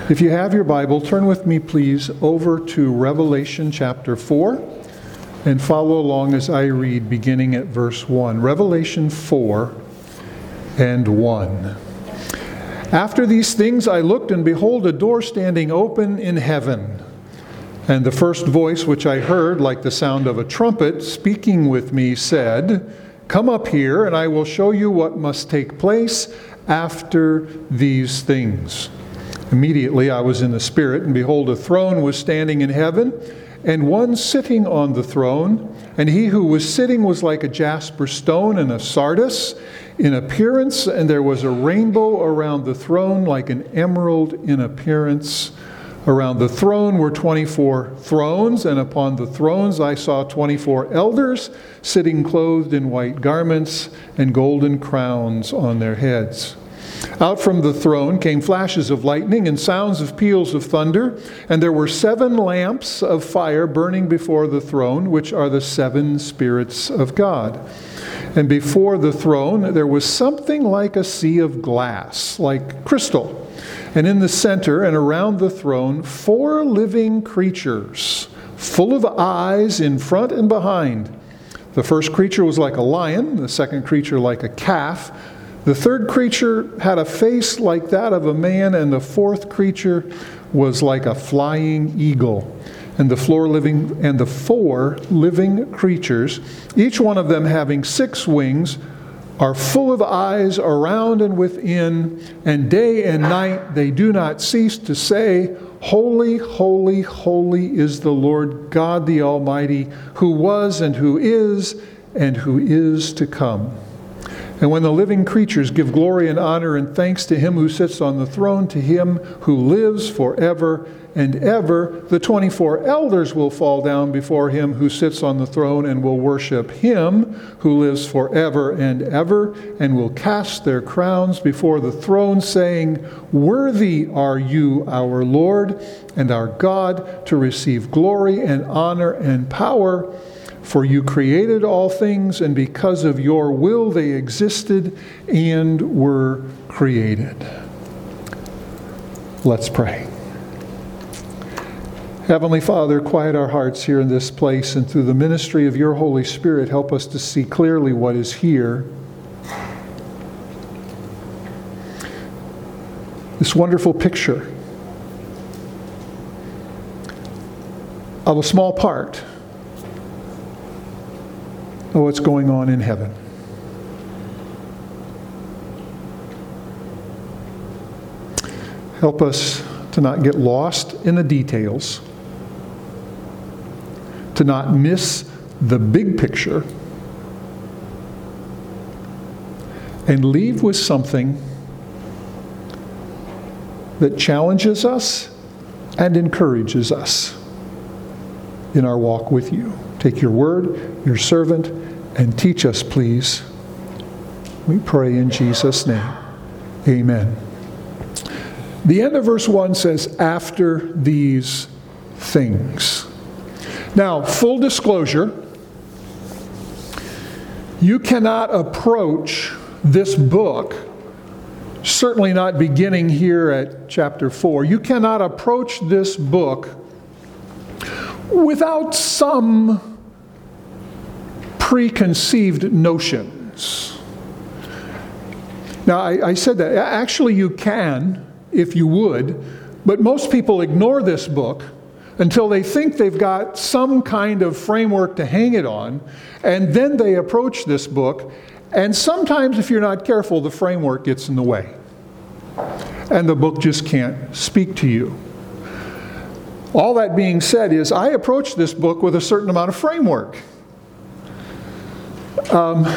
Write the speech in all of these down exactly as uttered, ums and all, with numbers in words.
If you have your Bible, turn with me, please, over to Revelation chapter four and follow along as I read, beginning at verse one. Revelation four and one. After these things I looked, and behold, a door standing open in heaven. And the first voice which I heard, like the sound of a trumpet, speaking with me, said, "Come up here, and I will show you what must take place after these things." Immediately I was in the Spirit, and behold, a throne was standing in heaven, and one sitting on the throne. And he who was sitting was like a jasper stone and a sardius in appearance, and there was a rainbow around the throne like an emerald in appearance. Around the throne were twenty-four thrones, and upon the thrones I saw twenty-four elders sitting clothed in white garments and golden crowns on their heads. Out from the throne came flashes of lightning and sounds of peals of thunder, and there were seven lamps of fire burning before the throne, which are the seven spirits of God. And before the throne there was something like a sea of glass, like crystal. And in the center and around the throne, four living creatures, full of eyes in front and behind. The first creature was like a lion, the second creature like a calf. The third creature had a face like that of a man, and the fourth creature was like a flying eagle. And the four living and the four living creatures, each one of them having six wings, are full of eyes around and within, and day and night they do not cease to say, "Holy, holy, holy is the Lord God the Almighty, who was and who is and who is to come." And when the living creatures give glory and honor and thanks to him who sits on the throne, to him who lives forever and ever, the twenty-four elders will fall down before him who sits on the throne and will worship him who lives forever and ever, and will cast their crowns before the throne, saying, "Worthy are you, our Lord and our God, to receive glory and honor and power. For you created all things, and because of your will they existed and were created." Let's pray. Heavenly Father, quiet our hearts here in this place, and through the ministry of your Holy Spirit, help us to see clearly what is here. This wonderful picture of a small part of what's going on in heaven. Help us to not get lost in the details, to not miss the big picture, and leave with something that challenges us and encourages us in our walk with you. Take your word, your servant, and teach us, please. We pray in Jesus' name. Amen. The end of verse one says, "After these things." Now, full disclosure, you cannot approach this book, certainly not beginning here at chapter four, you cannot approach this book without some preconceived notions. Now, I, I said that. Actually, you can, if you would, but most people ignore this book until they think they've got some kind of framework to hang it on, and then they approach this book, and sometimes, if you're not careful, the framework gets in the way, and the book just can't speak to you. All that being said is, I approach this book with a certain amount of framework. Um,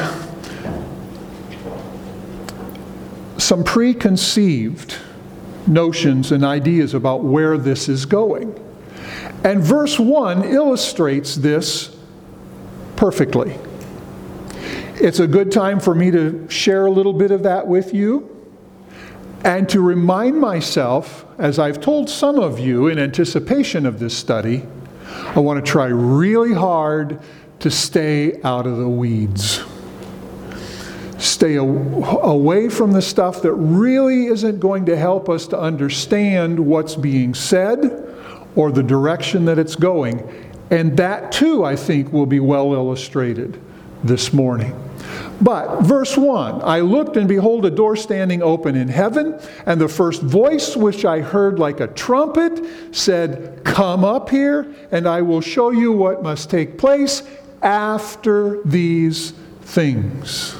some preconceived notions and ideas about where this is going. And verse one illustrates this perfectly. It's a good time for me to share a little bit of that with you, and to remind myself, as I've told some of you in anticipation of this study, I want to try really hard to stay out of the weeds. Stay a- away from the stuff that really isn't going to help us to understand what's being said or the direction that it's going. And that too, I think, will be well illustrated this morning. But verse one, I looked and behold a door standing open in heaven, and the first voice which I heard like a trumpet said, "Come up here, and I will show you what must take place after these things."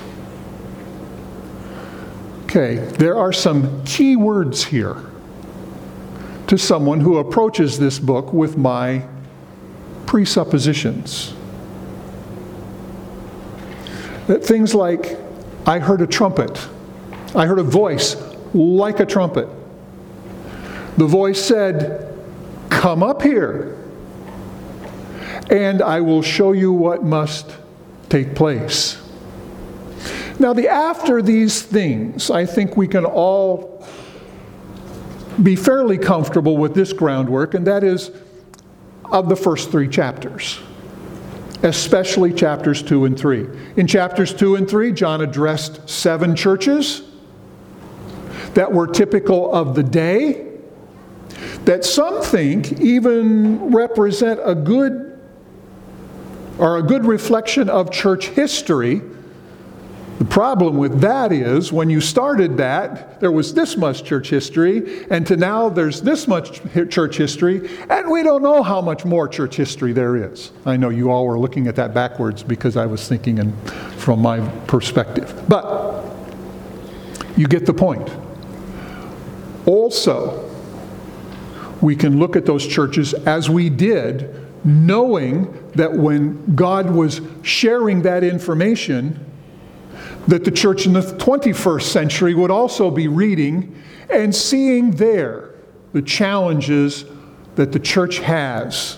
Okay, there are some key words here to someone who approaches this book with my presuppositions. That things like, I heard a trumpet. I heard a voice like a trumpet. The voice said, "Come up here, and I will show you what must take place." Now, the after these things, I think we can all be fairly comfortable with this groundwork, and that is of the first three chapters, especially chapters two and three. In chapters two and three, John addressed seven churches that were typical of the day, that some think even represent a good or a good reflection of church history. The problem with that is, when you started that, there was this much church history, and to now there's this much church history, and we don't know how much more church history there is. I know you all were looking at that backwards because I was thinking in, from my perspective. But you get the point. Also, we can look at those churches as we did, knowing that when God was sharing that information, that the church in the twenty-first century would also be reading and seeing there the challenges that the church has.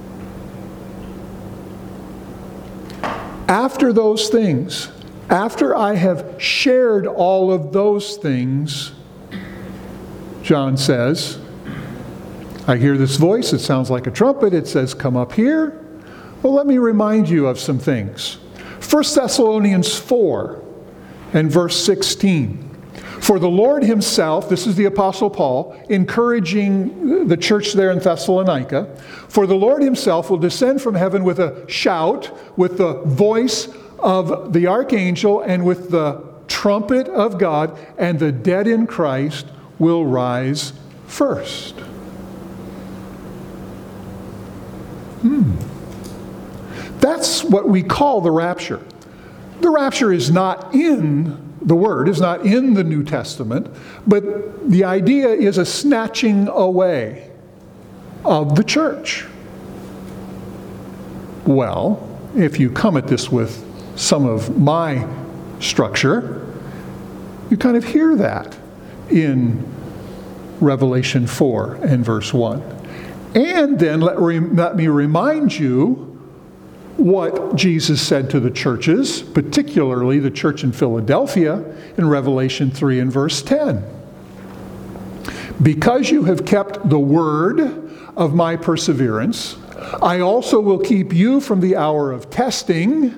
After those things, after I have shared all of those things, John says, I hear this voice, it sounds like a trumpet, it says, "Come up here." Well, let me remind you of some things. First Thessalonians four and verse sixteen. For the Lord himself, this is the Apostle Paul, encouraging the church there in Thessalonica, for the Lord himself will descend from heaven with a shout, with the voice of the archangel, and with the trumpet of God, and the dead in Christ will rise first. Hmm. That's what we call the rapture. The rapture is not in the Word, is not in the New Testament, but the idea is a snatching away of the church. Well, if you come at this with some of my structure, you kind of hear that in Revelation four and verse one. And then let, re- let me remind you what Jesus said to the churches, particularly the church in Philadelphia, in Revelation three and verse ten. Because you have kept the word of my perseverance, I also will keep you from the hour of testing,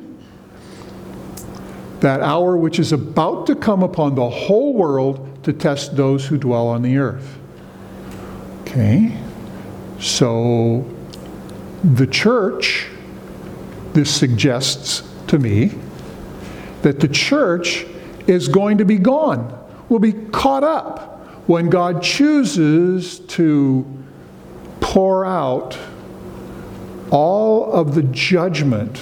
that hour which is about to come upon the whole world to test those who dwell on the earth. Okay, so the church, this suggests to me that the church is going to be gone, will be caught up when God chooses to pour out all of the judgment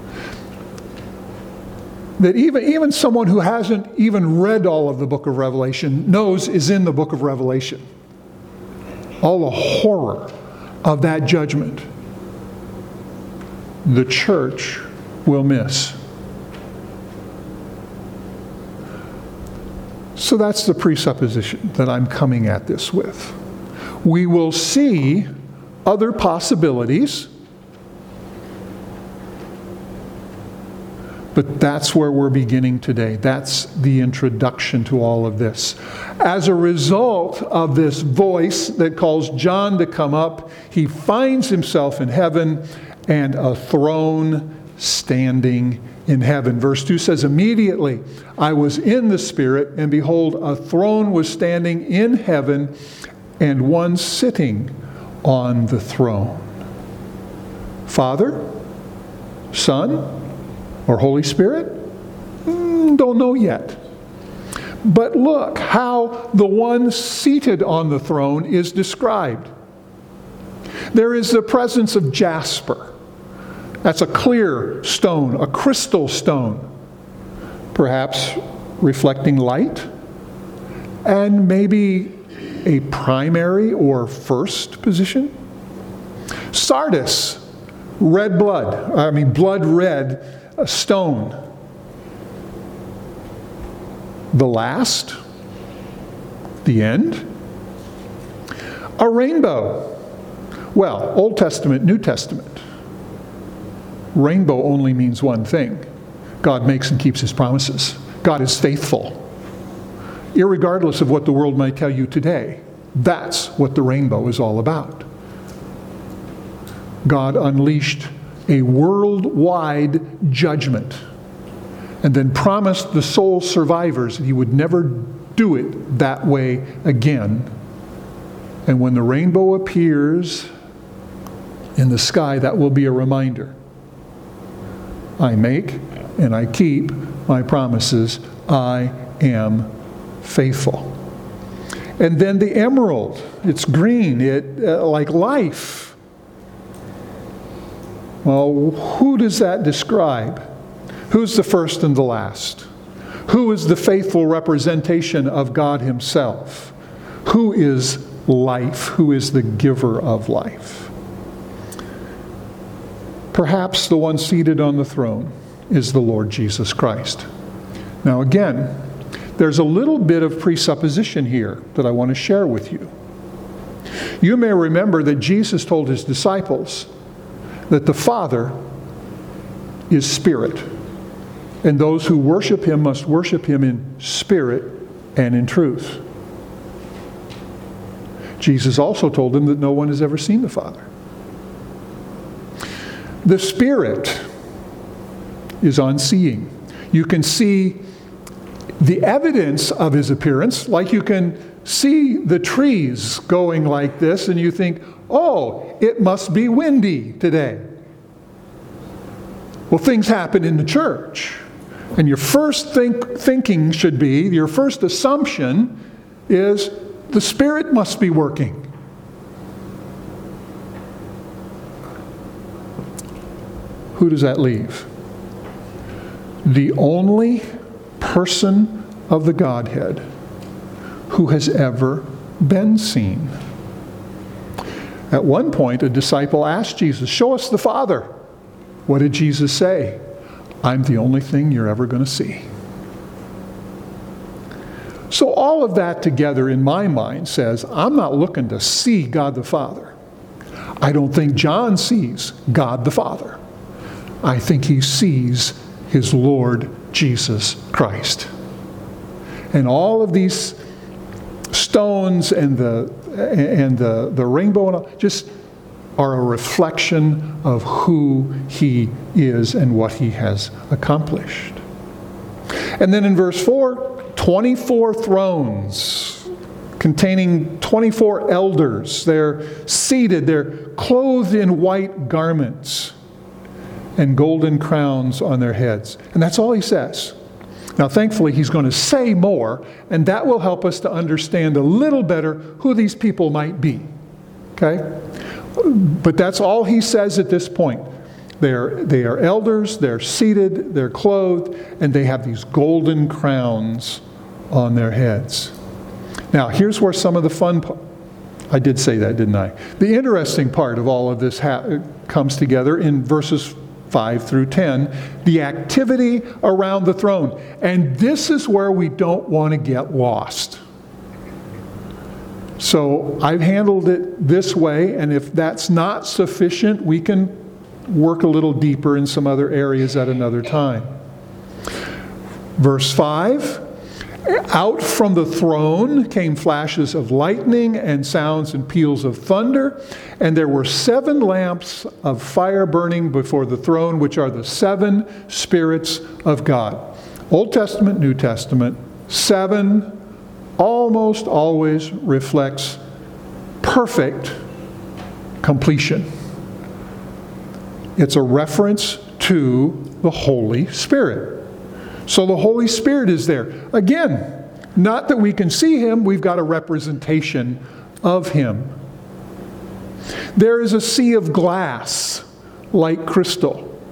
that even, even someone who hasn't even read all of the book of Revelation knows is in the book of Revelation. All the horror of that judgment, the church will miss. So that's the presupposition that I'm coming at this with. We will see other possibilities, but that's where we're beginning today. That's the introduction to all of this. As a result of this voice that calls John to come up, he finds himself in heaven and a throne standing in heaven. Verse two says, immediately I was in the Spirit, and behold, a throne was standing in heaven, and one sitting on the throne. Father, Son, or Holy Spirit? Mm, don't know yet. But look how the one seated on the throne is described. There is the presence of jasper. That's a clear stone, a crystal stone, perhaps reflecting light, and maybe a primary or first position. Sardis, red blood, I mean blood red stone. The last, the end. A rainbow. Well, Old Testament, New Testament. Rainbow only means one thing. God makes and keeps his promises. God is faithful. Irregardless of what the world might tell you today, that's what the rainbow is all about. God unleashed a worldwide judgment and then promised the soul survivors that he would never do it that way again. And when the rainbow appears in the sky, that will be a reminder. I make and I keep my promises. I am faithful. And then the emerald, it's green, it uh, like life. Well, who does that describe? Who's the first and the last? Who is the faithful representation of God himself? Who is life? Who is the giver of life? Perhaps the one seated on the throne is the Lord Jesus Christ. Now again, there's a little bit of presupposition here that I want to share with you. You may remember that Jesus told his disciples that the Father is spirit, and those who worship him must worship him in spirit and in truth. Jesus also told them that no one has ever seen the Father. The Spirit is unseeing. You can see the evidence of his appearance, like you can see the trees going like this, and you think, oh, it must be windy today. Well, things happen in the church. And your first think, thinking should be, your first assumption is the Spirit must be working. Who does that leave? The only person of the Godhead who has ever been seen. At one point, a disciple asked Jesus, "Show us the Father." What did Jesus say? "I'm the only thing you're ever going to see." So all of that together in my mind says, I'm not looking to see God the Father. I don't think John sees God the Father. I think he sees his Lord Jesus Christ. And all of these stones and the and the, the rainbow and all, just are a reflection of who he is and what he has accomplished. And then in verse four, twenty-four thrones containing twenty-four elders. They're seated, they're clothed in white garments and golden crowns on their heads. And that's all he says. Now, thankfully, he's going to say more, and that will help us to understand a little better who these people might be. Okay? But that's all he says at this point. They're, they are elders, they're seated, they're clothed, and they have these golden crowns on their heads. Now, here's where some of the fun part, I did say that, didn't I? The interesting part of all of this ha- comes together in verses five through ten, the activity around the throne. And this is where we don't want to get lost. So I've handled it this way, and if that's not sufficient, we can work a little deeper in some other areas at another time. Verse five, Out from the throne came flashes of lightning and sounds and peals of thunder, and there were seven lamps of fire burning before the throne, which are the seven spirits of God. Old Testament, New Testament, seven almost always reflects perfect completion. It's a reference to the Holy Spirit. So the Holy Spirit is there. Again, not that we can see him, we've got a representation of him. There is a sea of glass, like crystal.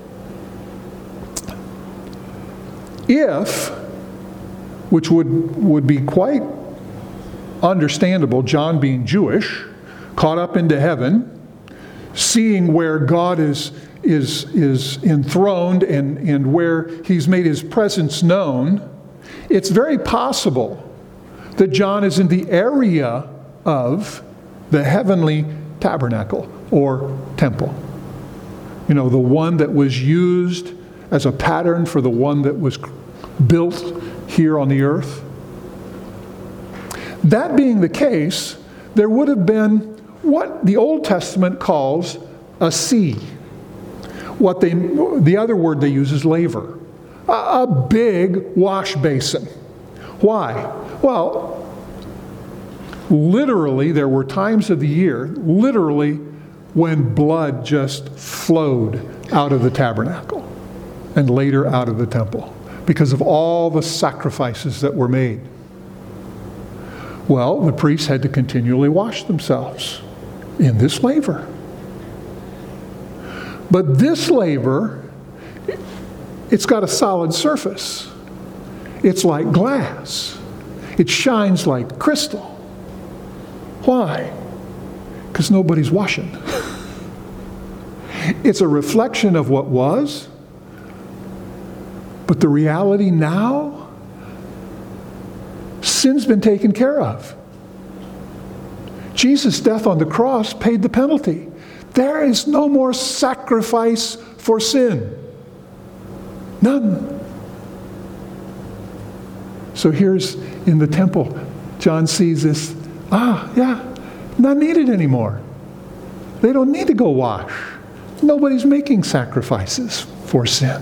If, which would, would be quite understandable, John being Jewish, caught up into heaven, seeing where God is is is enthroned and, and where he's made his presence known, it's very possible that John is in the area of the heavenly tabernacle or temple. You know, the one that was used as a pattern for the one that was built here on the earth. That being the case, there would have been what the Old Testament calls a sea. What they, the other word they use is laver. A, a big wash basin. Why? Well, literally, there were times of the year, literally, when blood just flowed out of the tabernacle and later out of the temple because of all the sacrifices that were made. Well, the priests had to continually wash themselves in this laver. But this laver, it's got a solid surface. It's like glass. It shines like crystal. Why? Because nobody's washing. It's a reflection of what was, but the reality now, sin's been taken care of. Jesus' death on the cross paid the penalty. There is no more sacrifice for sin. None. So here's in the temple, John sees this, ah, yeah, not needed anymore. They don't need to go wash. Nobody's making sacrifices for sin.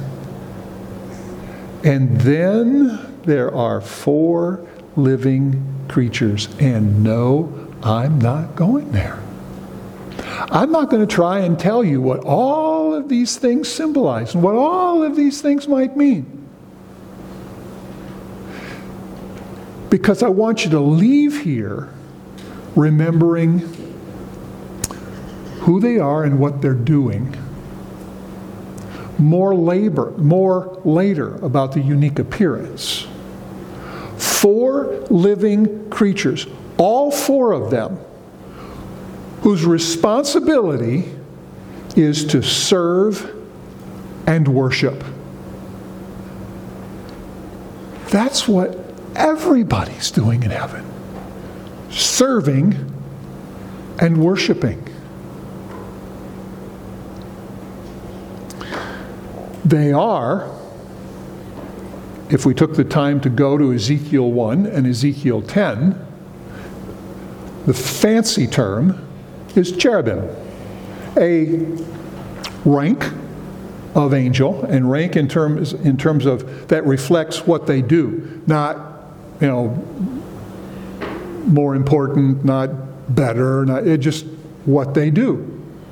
And then there are four living creatures. And no, I'm not going there. I'm not going to try and tell you what all of these things symbolize and what all of these things might mean. Because I want you to leave here remembering who they are and what they're doing. More labor, more later about the unique appearance. Four living creatures, all four of them, whose responsibility is to serve and worship. That's what everybody's doing in heaven. Serving and worshiping. They are, if we took the time to go to Ezekiel one and Ezekiel ten, the fancy term is cherubim, a rank of angel, and rank in terms in terms of that reflects what they do, not, you know, more important, not better, not it just what they do.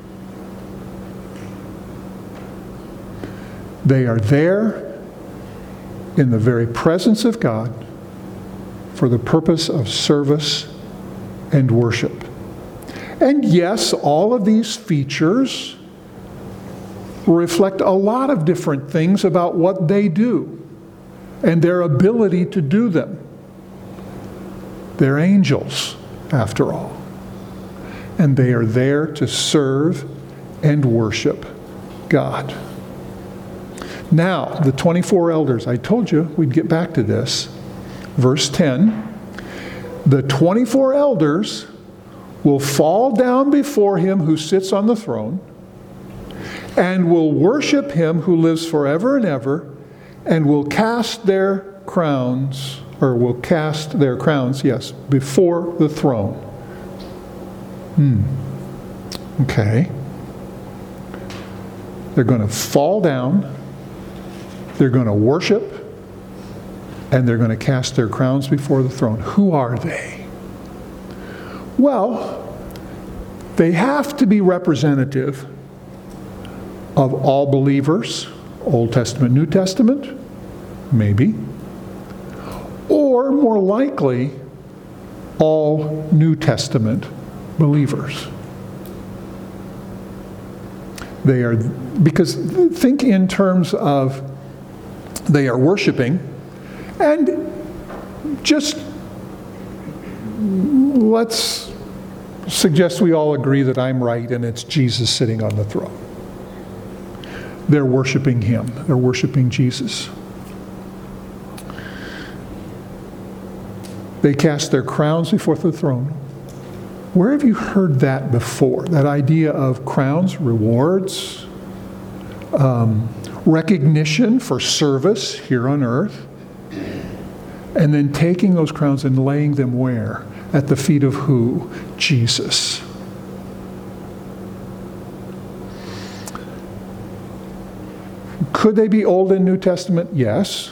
They are there in the very presence of God for the purpose of service and worship. And yes, all of these features reflect a lot of different things about what they do and their ability to do them. They're angels, after all. And they are there to serve and worship God. Now, the twenty-four elders, I told you we'd get back to this. Verse ten, the twenty-four elders will fall down before him who sits on the throne and will worship him who lives forever and ever and will cast their crowns or will cast their crowns, yes, before the throne. Hmm. Okay. They're going to fall down, they're going to worship, and they're going to cast their crowns before the throne. Who are they? Well, they have to be representative of all believers, Old Testament, New Testament, maybe, or more likely, all New Testament believers. They are, because think in terms of they are worshiping, and just let's suggest we all agree that I'm right and it's Jesus sitting on the throne. They're worshiping Him. They're worshiping Jesus. They cast their crowns before the throne. Where have you heard that before? That idea of crowns, rewards, um, recognition for service here on earth, and then taking those crowns and laying them where? At the feet of who? Jesus. Could they be Old and New Testament? Yes.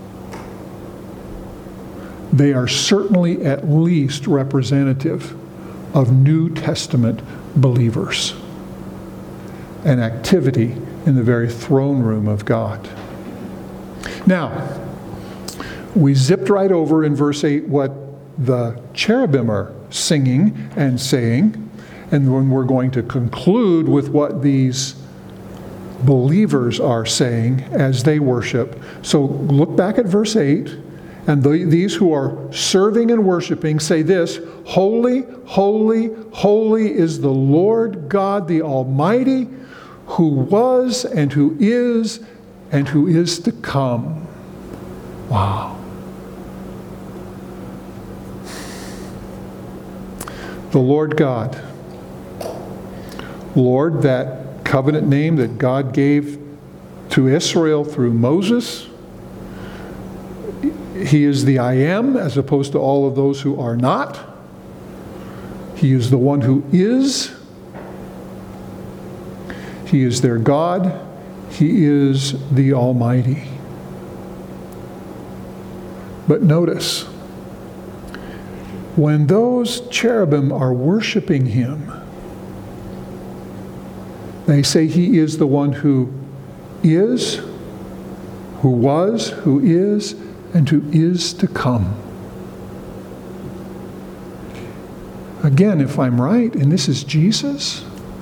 They are certainly at least representative of New Testament believers and activity in the very throne room of God. Now, we zipped right over in verse eight what the cherubim are singing and saying, and then we're going to conclude with what these believers are saying as they worship. So look back at verse eight, and the, these who are serving and worshiping say this: Holy, holy, holy is the Lord God the Almighty, who was and who is and who is to come. Wow. The Lord God. Lord, that covenant name that God gave to Israel through Moses. He is the I am, as opposed to all of those who are not. He is the one who is. He is their God. He is the Almighty. But notice, when those cherubim are worshiping Him, they say He is the one who is, who was, who is, and who is to come. Again, if I'm right, and this is Jesus,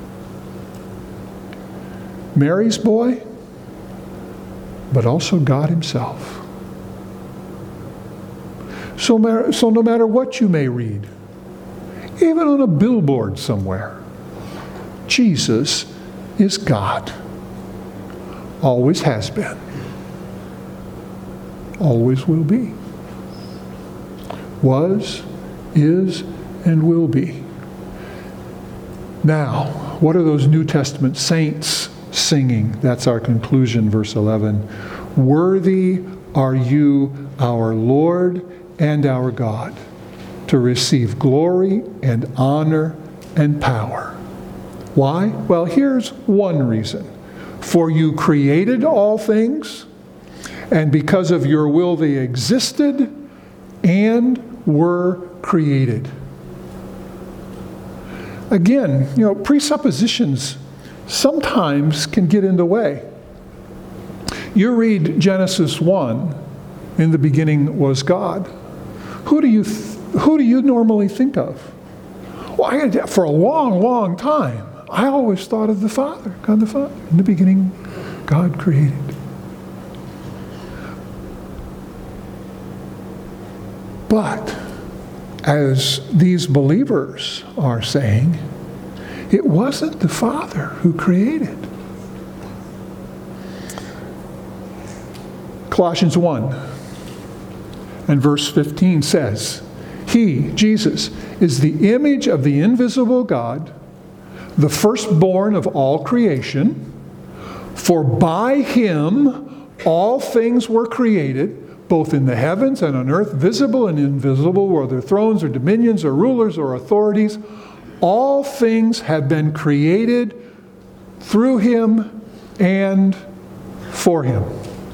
Mary's boy, but also God Himself. So, so no matter what you may read, even on a billboard somewhere, Jesus is God. Always has been. Always will be. Was, is, and will be. Now, what are those New Testament saints singing? That's our conclusion, verse eleven. Worthy are you, our Lord and our God, to receive glory and honor and power. Why? Well, here's one reason. For you created all things, and because of your will they existed and were created. Again, you know, presuppositions sometimes can get in the way. You read Genesis one, in the beginning was God. Who do you th- who do you normally think of? Well, I, for a long, long time, I always thought of the Father, God the Father. In the beginning, God created. But, as these believers are saying, it wasn't the Father who created. Colossians one and verse fifteen says, He, Jesus, is the image of the invisible God, the firstborn of all creation. For by Him all things were created, both in the heavens and on earth, visible and invisible, whether thrones or dominions or rulers or authorities. All things have been created through him and for him.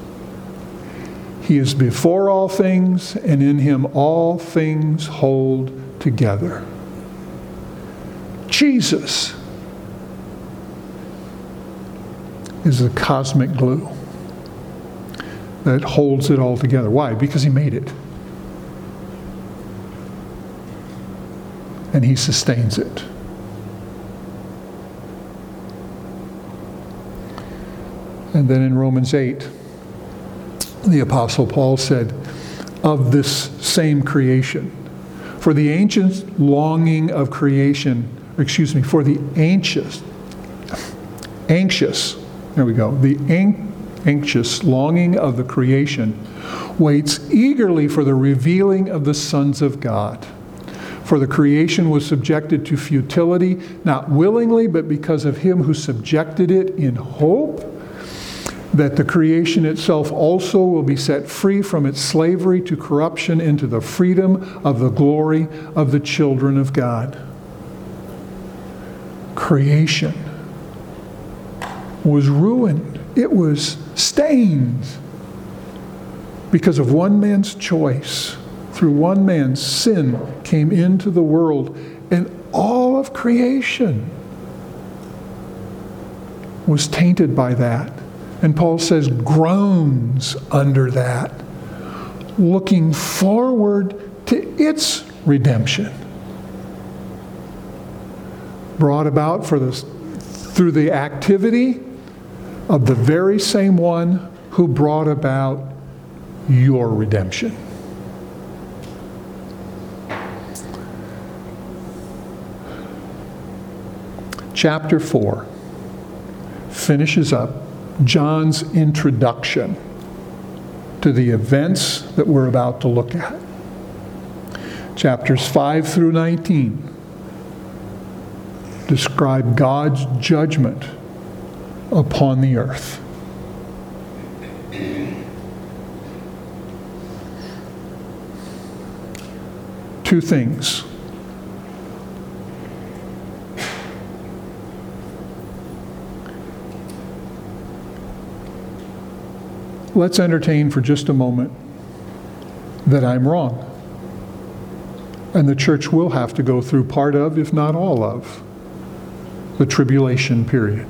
He is before all things, and in him all things hold together. Jesus is the cosmic glue that holds it all together. Why? Because he made it. And he sustains it. And then in Romans eight, the Apostle Paul said, of this same creation, for the ancient longing of creation, excuse me, for the anxious, anxious, there we go, the anxious longing of the creation waits eagerly for the revealing of the sons of God. For the creation was subjected to futility, not willingly, but because of him who subjected it in hope that the creation itself also will be set free from its slavery to corruption into the freedom of the glory of the children of God. Creation was ruined. It was stained because of one man's choice. Through one man's sin came into the world, and all of creation was tainted by that. And Paul says, groans under that, looking forward to its redemption. Brought about for this, through the activity of the very same one who brought about your redemption. Chapter four finishes up John's introduction to the events that we're about to look at. Chapters five through nineteen describe God's judgment upon the earth. Two things. Let's entertain for just a moment that I'm wrong. And the church will have to go through part of, if not all of, the tribulation period.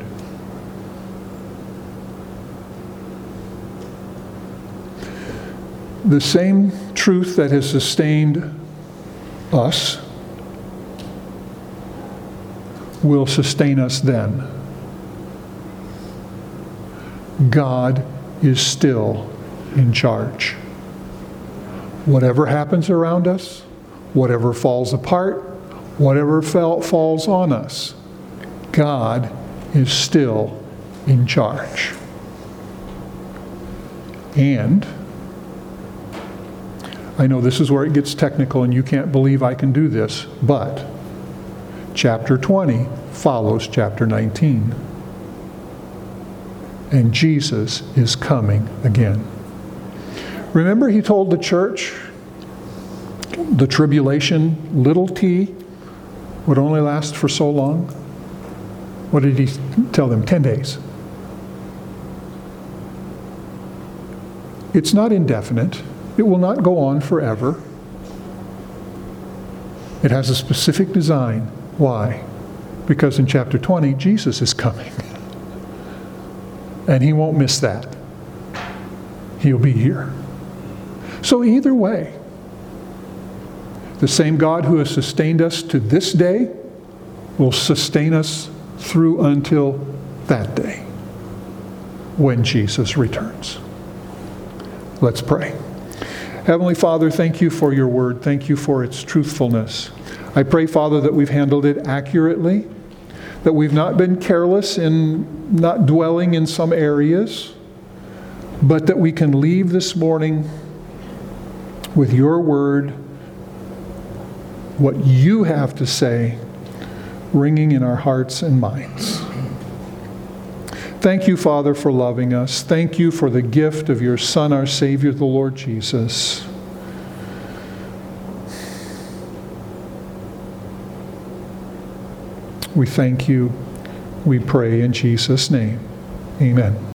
The same truth that has sustained us will sustain us then. God is still in charge. Whatever happens around us, whatever falls apart, whatever fell, falls on us, God is still in charge. And I know this is where it gets technical and you can't believe I can do this, but chapter twenty follows chapter nineteen. And Jesus is coming again. Remember, he told the church the tribulation, little t, would only last for so long? What did he tell them? Ten days. It's not indefinite. It will not go on forever. It has a specific design. Why? Because in chapter twenty, Jesus is coming. And he won't miss that. He'll be here. So either way, the same God who has sustained us to this day will sustain us through until that day when Jesus returns. Let's pray. Heavenly Father, thank you for your word. Thank you for its truthfulness. I pray, Father, that we've handled it accurately, that we've not been careless in not dwelling in some areas, but that we can leave this morning with your word, what you have to say, ringing in our hearts and minds. Thank you, Father, for loving us. Thank you for the gift of your Son, our Savior, the Lord Jesus. We thank you. We pray in Jesus' name. Amen.